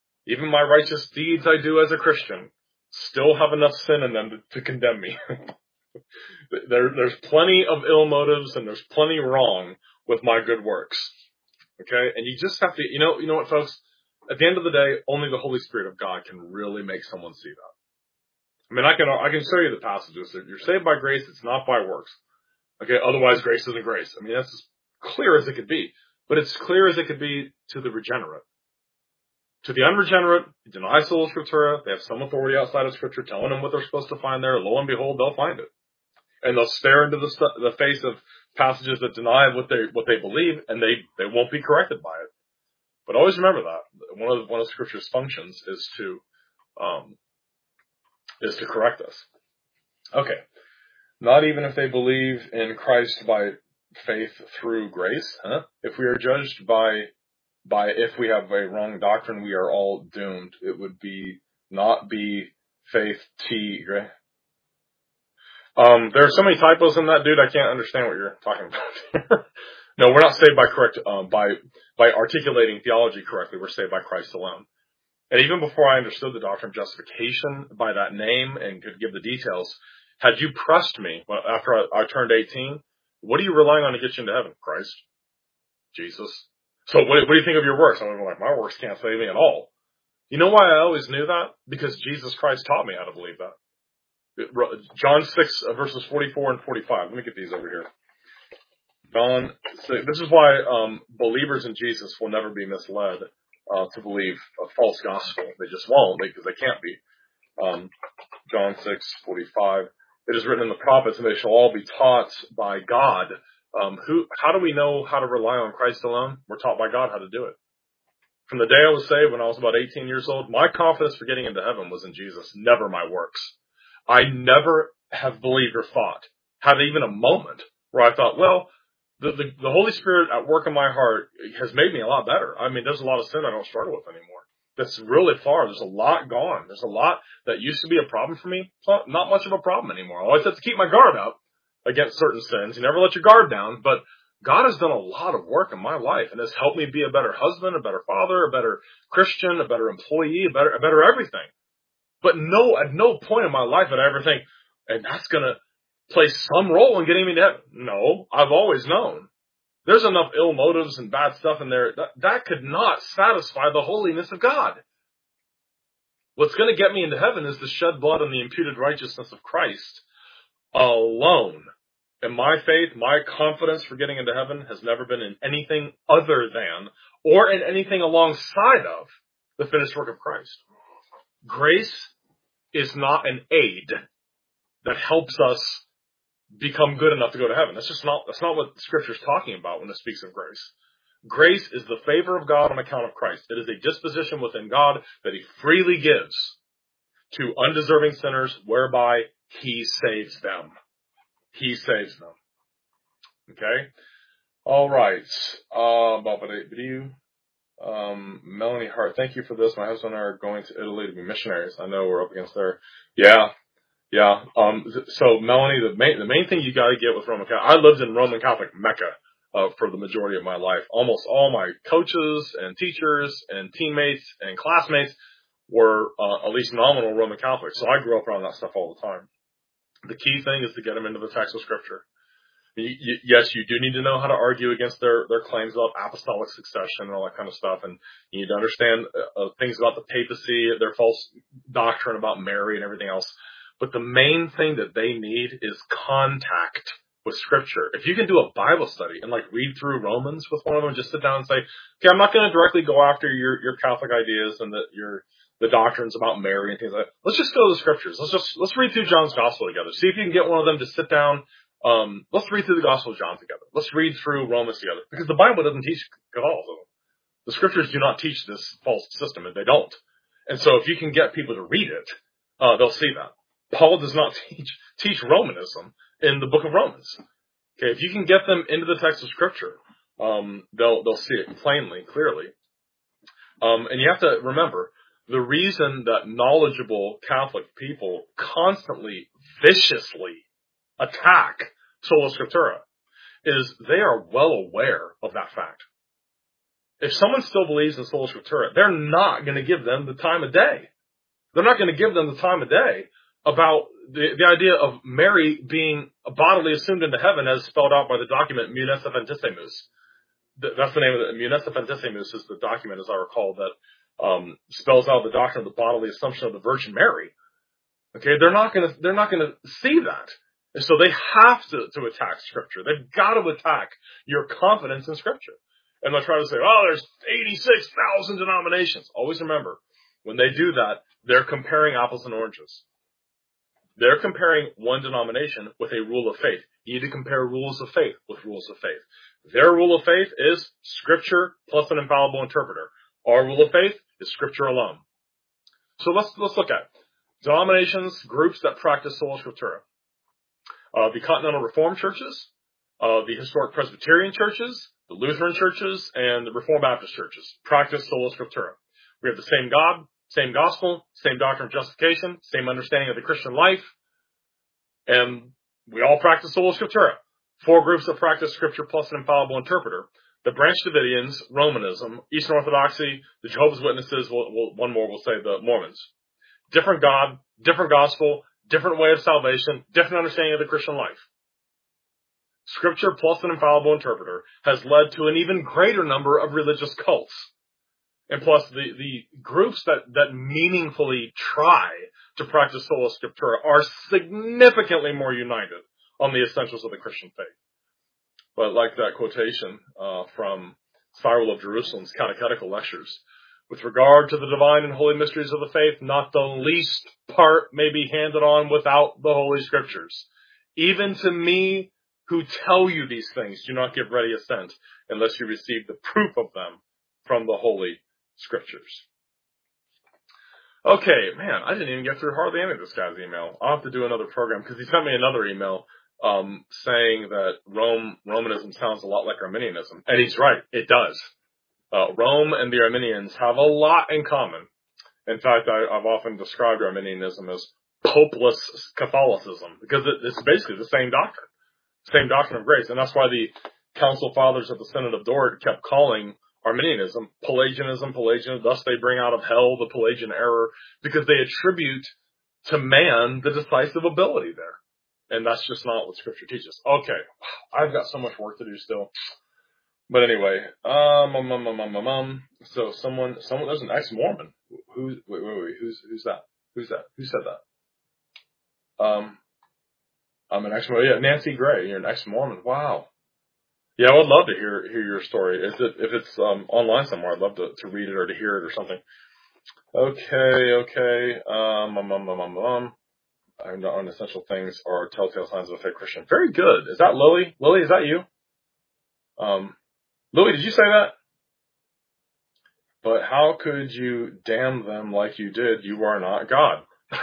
I do as a Christian still have enough sin in them to condemn me. There's plenty of ill motives and there's plenty wrong with my good works. Okay? And you just have to, you know what, folks? At the end of the day, only the Holy Spirit of God can really make someone see that. I mean, I can show you the passages. If you're saved by grace, it's not by works. Okay, otherwise grace isn't grace. I mean, that's as clear as it could be. But it's clear as it could be to the regenerate. To the unregenerate, deny sola scriptura, they have some authority outside of Scripture telling them what they're supposed to find there. Lo and behold, they'll find it. And they'll stare into the face of passages that deny what they believe, and they won't be corrected by it. But always remember that one of Scripture's functions is to correct us. Okay. Not even if they believe in Christ by faith through grace, huh? If we are judged by if we have a wrong doctrine, we are all doomed. It would not be faith T, right? There are so many typos in that, dude. I can't understand what you're talking about. No, we're not saved by articulating theology correctly. We're saved by Christ alone. And even before I understood the doctrine of justification by that name and could give the details, had you pressed me after I turned 18, what are you relying on to get you into heaven? Christ? Jesus? So what do you think of your works? I'm like, my works can't save me at all. You know why I always knew that? Because Jesus Christ taught me how to believe that. John 6, verses 44 and 45. Let me get these over here. John 6. This is why believers in Jesus will never be misled to believe a false gospel. They just won't, because they can't be. John 6:45. It is written in the prophets, and they shall all be taught by God. How do we know how to rely on Christ alone? We're taught by God how to do it. From the day I was saved, when I was about 18 years old, my confidence for getting into heaven was in Jesus, never my works. I never have believed or thought, had even a moment where I thought, well, the Holy Spirit at work in my heart has made me a lot better. I mean, there's a lot of sin I don't struggle with anymore. that's really far. There's a lot gone. There's a lot that used to be a problem for me. It's not much of a problem anymore. I always have to keep my guard up against certain sins. You never let your guard down, but God has done a lot of work in my life and has helped me be a better husband, a better father, a better Christian, a better employee, a better everything. But at no point in my life did I ever think, and that's going to play some role in getting me to heaven. No, I've always known. There's enough ill motives and bad stuff in there that could not satisfy the holiness of God. What's going to get me into heaven is the shed blood and the imputed righteousness of Christ alone. And my faith, my confidence for getting into heaven has never been in anything other than, or in anything alongside of, the finished work of Christ. Grace is not an aid that helps us become good enough to go to heaven. That's not what Scripture's talking about when it speaks of grace. Grace is the favor of God on account of Christ. It is a disposition within God that He freely gives to undeserving sinners, whereby He saves them. He saves them. Okay? All right. Melanie Hart, thank you for this. My husband and I are going to Italy to be missionaries. I know we're up against there. Yeah. So Melanie, the main thing you got to get with Roman Catholic, I lived in Roman Catholic Mecca for the majority of my life. Almost all my coaches and teachers and teammates and classmates were at least nominal Roman Catholics. So I grew up around that stuff all the time. The key thing is to get them into the text of Scripture. Yes, you do need to know how to argue against their claims about apostolic succession and all that kind of stuff, and you need to understand things about the papacy, their false doctrine about Mary and everything else. But the main thing that they need is contact with Scripture. If you can do a Bible study and read through Romans with one of them, just sit down and say, okay, I'm not going to directly go after your Catholic ideas and the doctrines about Mary and things like that. Let's just go to the Scriptures. Let's read through John's Gospel together. See if you can get one of them to sit down. Let's read through the Gospel of John together. Let's read through Romans together. Because the Bible doesn't teach Catholicism. The Scriptures do not teach this false system, and they don't. And so if you can get people to read it, they'll see that. Paul does not teach Romanism in the book of Romans. Okay, if you can get them into the text of Scripture, they'll see it plainly, clearly. And you have to remember, the reason that knowledgeable Catholic people constantly, viciously attack Sola Scriptura is they are well aware of that fact. If someone still believes in Sola Scriptura, they're not going to give them the time of day. They're not going to give them the time of day about the idea of Mary being bodily assumed into heaven as spelled out by the document Munesa Ventissimus. That's the name of it. Munesa Ventissimus is the document, as I recall, that spells out the doctrine of the bodily assumption of the Virgin Mary. Okay, they're not going to see that. And so they have to attack Scripture. They've got to attack your confidence in Scripture. And they'll try to say, there's 86,000 denominations. Always remember, when they do that, they're comparing apples and oranges. They're comparing one denomination with a rule of faith. You need to compare rules of faith with rules of faith. Their rule of faith is Scripture plus an infallible interpreter. Our rule of faith is Scripture alone. So let's look at denominations, groups that practice Sola Scriptura. The Continental Reformed churches, the historic Presbyterian churches, the Lutheran churches, and the Reformed Baptist churches practice Sola Scriptura. We have the same God, same gospel, same doctrine of justification, same understanding of the Christian life, and we all practice Sola Scriptura. 4 groups that practice Scripture plus an infallible interpreter. The Branch Davidians, Romanism, Eastern Orthodoxy, the Jehovah's Witnesses, one more will say the Mormons. Different God, different gospel, different way of salvation, different understanding of the Christian life. Scripture plus an infallible interpreter has led to an even greater number of religious cults. And plus, the groups that meaningfully try to practice Sola Scriptura are significantly more united on the essentials of the Christian faith. But like that quotation from Cyril of Jerusalem's Catechetical Lectures, with regard to the divine and holy mysteries of the faith, not the least part may be handed on without the Holy Scriptures. Even to me who tell you these things, do not give ready assent unless you receive the proof of them from the Holy Scriptures. Okay, man, I didn't even get through hardly any of this guy's email. I'll have to do another program because he sent me another email saying that Romanism sounds a lot like Arminianism. And he's right, it does. Rome and the Arminians have a lot in common. In fact, I've often described Arminianism as popeless Catholicism because it's basically the same doctrine of grace. And that's why the Council Fathers of the Synod of Dort kept calling Arminianism Pelagianism. Thus they bring out of hell the Pelagian error, because they attribute to man the decisive ability there. And that's just not what Scripture teaches. Okay, I've got so much work to do still. But anyway, so someone, there's an ex-Mormon. Who's that? Who said that? I'm an ex-Mormon. Yeah, Nancy Gray. You're an ex-Mormon. Wow. Yeah, I would love to hear your story. If it's online somewhere, I'd love to read it or to hear it or something. Okay. Unessential things are telltale signs of a fake Christian. Very good. Is that Lily? Lily, is that you? Lily, did you say that? But how could you damn them like you did? You are not God.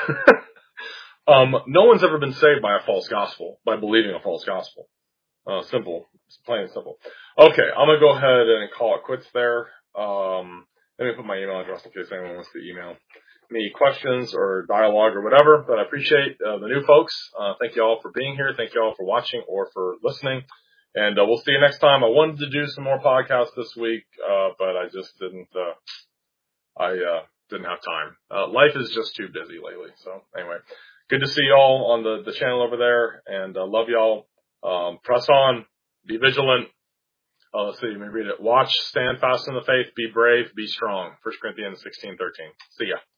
No one's ever been saved by a false gospel, by believing a false gospel. Simple. It's plain and simple. Okay, I'm going to go ahead and call it quits there. Let me put my email address in case anyone wants to email me questions or dialogue or whatever. But I appreciate the new folks. Thank you all for being here. Thank you all for watching or for listening. And we'll see you next time. I wanted to do some more podcasts this week, but I just didn't. I didn't have time. Life is just too busy lately. So anyway, good to see y'all on the channel over there, and love y'all. Press on, be vigilant. Let's see, let me read it. Watch, stand fast in the faith, be brave, be strong. 1 Corinthians 16:13. See ya.